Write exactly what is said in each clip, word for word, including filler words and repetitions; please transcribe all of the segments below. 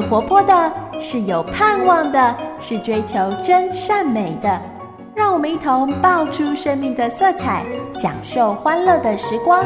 活泼的，是有盼望的，是追求真善美的。让我们一同爆出生命的色彩，享受欢乐的时光。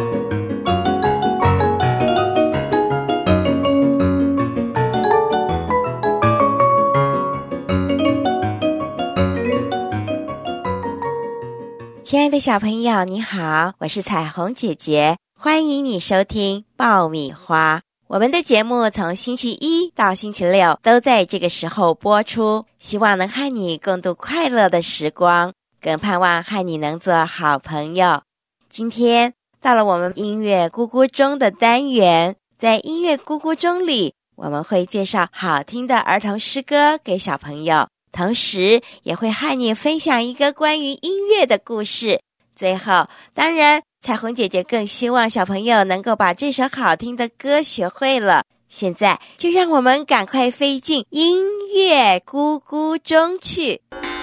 亲爱的小朋友，你好，我是彩虹姐姐，欢迎你收听爆米花。我们的节目从星期一到星期六都在这个时候播出，希望能和你共度快乐的时光，更盼望和你能做好朋友。今天到了我们音乐咕咕钟的单元，在音乐咕咕钟里，我们会介绍好听的儿童诗歌给小朋友，同时也会和你分享一个关于音乐的故事。最后，当然彩虹姐姐更希望小朋友能够把这首好听的歌学会了。现在就让我们赶快飞进音乐咕咕钟去。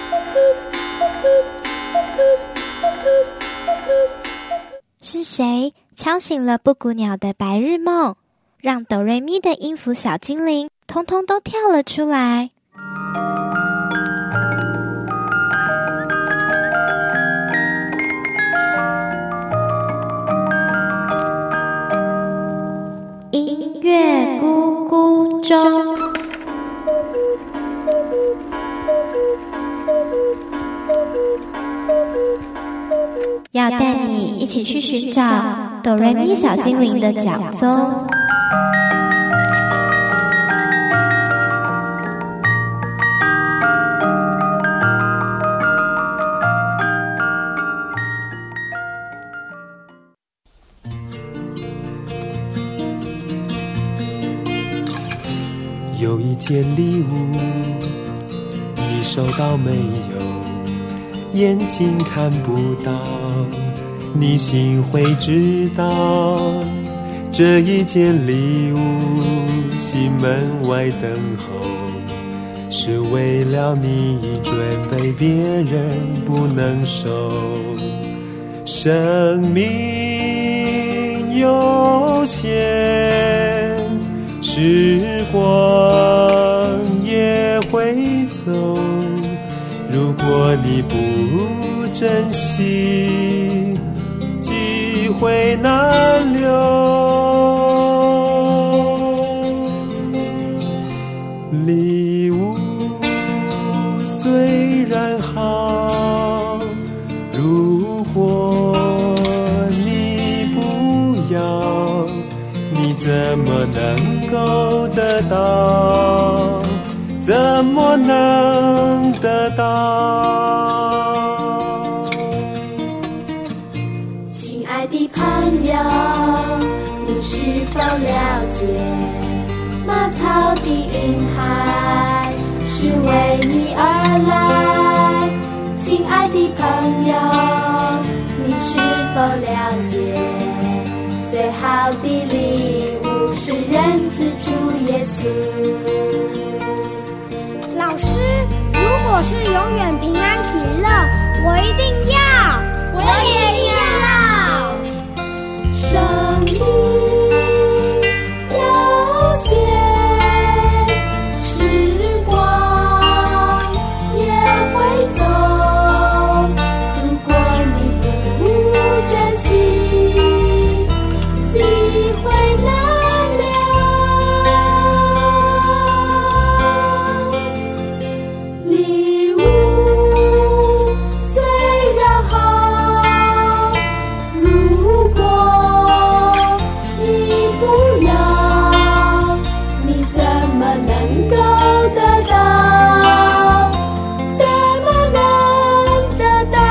是谁敲醒了布谷鸟的白日梦，让哆瑞咪的音符小精灵通通都跳了出来？音乐咕咕钟，要带你一起去寻找哆瑞咪小精灵的脚踪。 有一件礼物，你收到没有？眼睛看不到，你心会知道。这一件礼物，心门外等候，是为了你准备，别人不能收。生命有限，时光也会走，如果你不珍惜，机会难留。礼物虽然好，如果你不要，你怎么能够得到？怎么能得到？ 亲爱的朋友，你是否了解，马槽的云海是为你而来？亲爱的朋友，你是否了解，最好的礼物是人子主耶稣。 老师，如果是永远平安喜乐，我一定要， 我也要。 生命有限，时光也会走，如果你不珍惜，机会难留。礼物虽然好，如果你不要，你怎么能够得到？怎么能得到？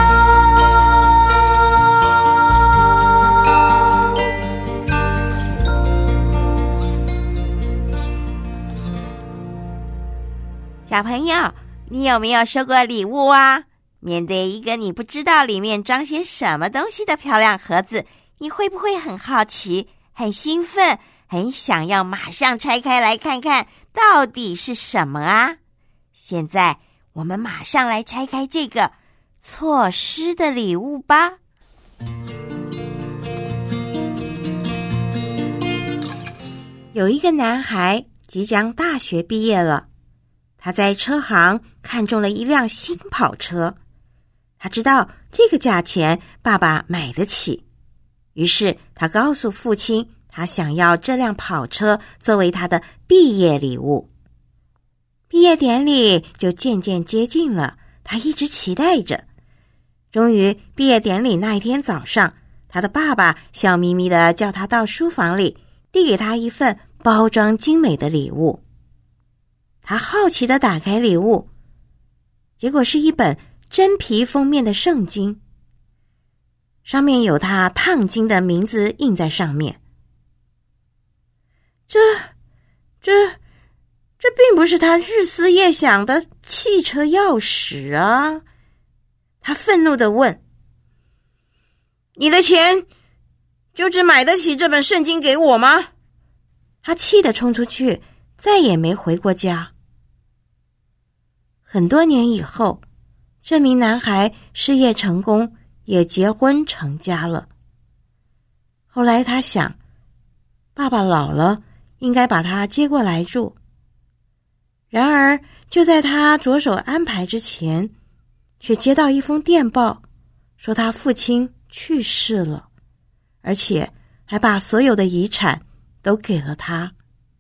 小朋友，你有没有收过礼物啊？面对一个你不知道里面装些什么东西的漂亮盒子，你会不会很好奇，很兴奋，很想要马上拆开来看看到底是什么啊？现在我们马上来拆开这个错失的礼物吧。有一个男孩即将大学毕业了，他在车行看中了一辆新跑车，他知道这个价钱爸爸买得起，于是他告诉父亲，他想要这辆跑车作为他的毕业礼物。毕业典礼就渐渐接近了，他一直期待着。终于毕业典礼那一天早上，他的爸爸笑眯眯地叫他到书房里，递给他一份包装精美的礼物。他好奇地打开礼物，结果是一本真皮封面的圣经，上面有他烫金的名字印在上面。这这这并不是他日思夜想的汽车钥匙啊！他愤怒地问：你的钱就只买得起这本圣经给我吗？他气得冲出去，再也没回过家。很多年以后，这名男孩事业成功，也结婚成家了。后来他想，爸爸老了，应该把他接过来住。然而就在他着手安排之前，却接到一封电报，说他父亲去世了，而且还把所有的遗产都给了他。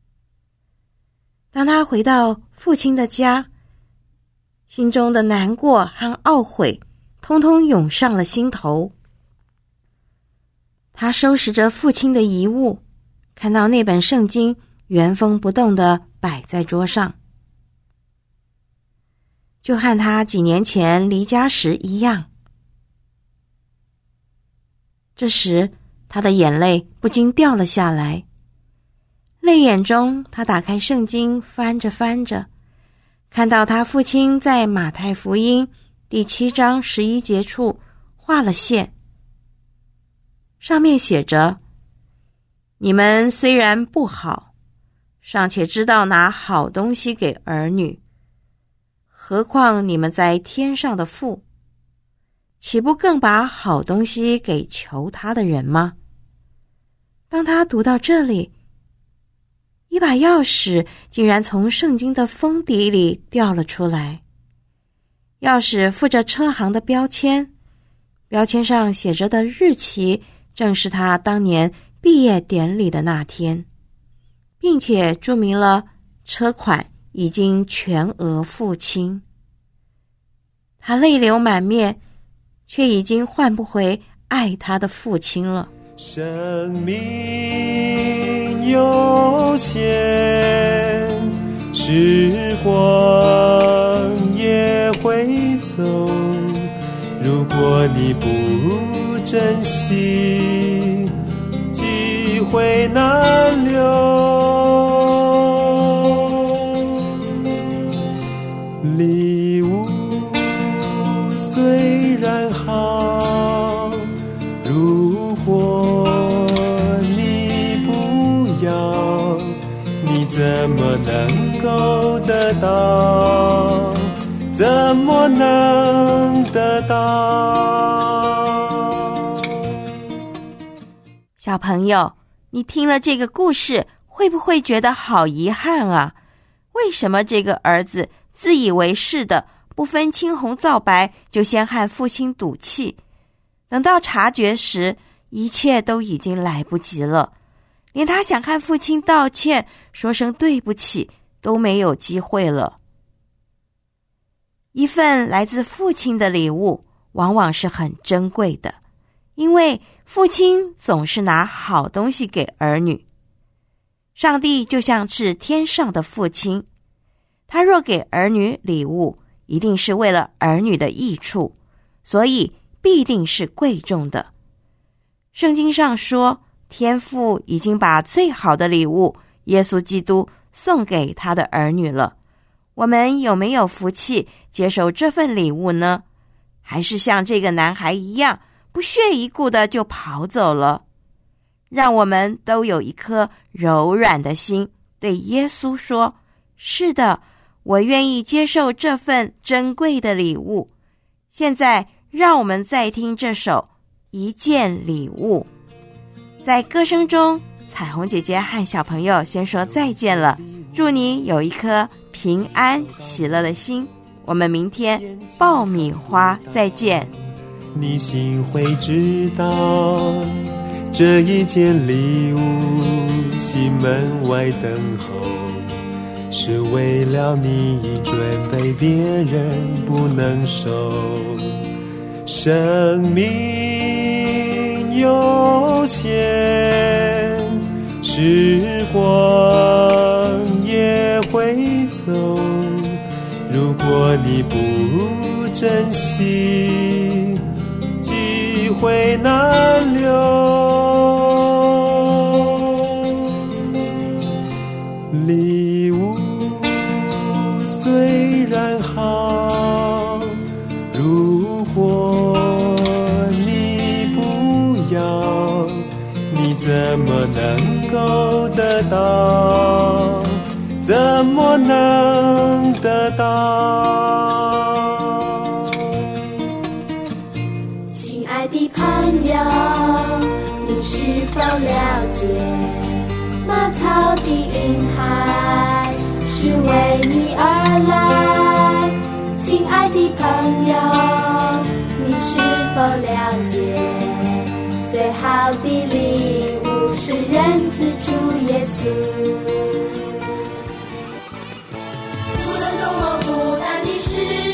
当他回到父亲的家，心中的难过和懊悔通通涌上了心头。他收拾着父亲的遗物，看到那本圣经原封不动地摆在桌上，就和他几年前离家时一样。这时他的眼泪不禁掉了下来，泪眼中他打开圣经，翻着翻着，看到他父亲在马太福音第七章十一节处画了线，上面写着：你们虽然不好，尚且知道拿好东西给儿女，何况你们在天上的父，岂不更把好东西给求他的人吗？当他读到这里，一把钥匙竟然从圣经的封底里掉了出来。钥匙附着车行的标签，标签上写着的日期正是他当年毕业典礼的那天，并且注明了车款已经全额付清。他泪流满面，却已经换不回爱他的父亲了。 生命有限，时光也会走，如果你不珍惜，机会难留。礼物虽然好，如果你不要，你怎么能够得到？怎么能得到？ 小朋友，你听了这个故事，会不会觉得好遗憾啊？为什么这个儿子自以为是的，不分青红皂白，就先和父亲赌气？等到察觉时，一切都已经来不及了，连他想和父亲道歉，说声对不起，都没有机会了。一份来自父亲的礼物，往往是很珍贵的，因为父亲总是拿好东西给儿女。上帝就像是天上的父亲，他若给儿女礼物，一定是为了儿女的益处，所以必定是贵重的。圣经上说，天父已经把最好的礼物耶稣基督送给他的儿女了。我们有没有福气接受这份礼物呢？还是像这个男孩一样，不屑一顾的就跑走了？让我们都有一颗柔软的心，对耶稣说，是的，我愿意接受这份珍贵的礼物。现在让我们再听这首一件礼物。在歌声中，彩虹姐姐和小朋友先说再见了， 祝你有一颗平安喜乐的心。我们明天爆米花再见。 你心会知道，这一件礼物西门外等候，是为了你准备，别人不能收。生命有限，时光也会走，如果你不珍惜，机会难留。礼物虽然好，如果你不要，你怎么能够得到？怎么能得到？ 亲爱的朋友，你是否了解，马槽的婴孩是为你而来？亲爱的朋友，你是否了解，最好的礼物是人子主耶稣。不能懂我孤单的事，